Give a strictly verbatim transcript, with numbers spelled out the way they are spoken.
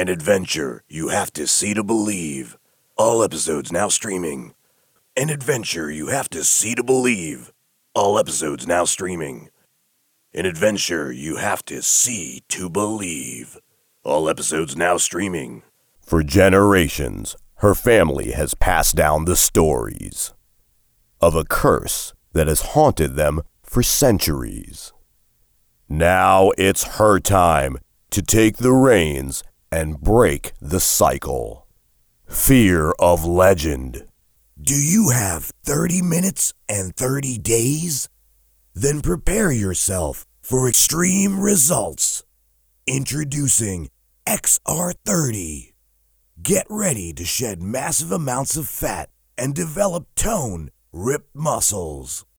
An adventure you have to see to believe. All episodes now streaming. An adventure you have to see to believe. All episodes now streaming. An adventure you have to see to believe. All episodes now streaming. For generations, her family has passed down the stories of a curse that has haunted them for centuries. Now it's her time to take the reins and break the cycle. Fear of Legend. Do you have thirty minutes and thirty days? Then prepare yourself for extreme results. Introducing X R thirty. Get ready to shed massive amounts of fat and develop toned, ripped muscles.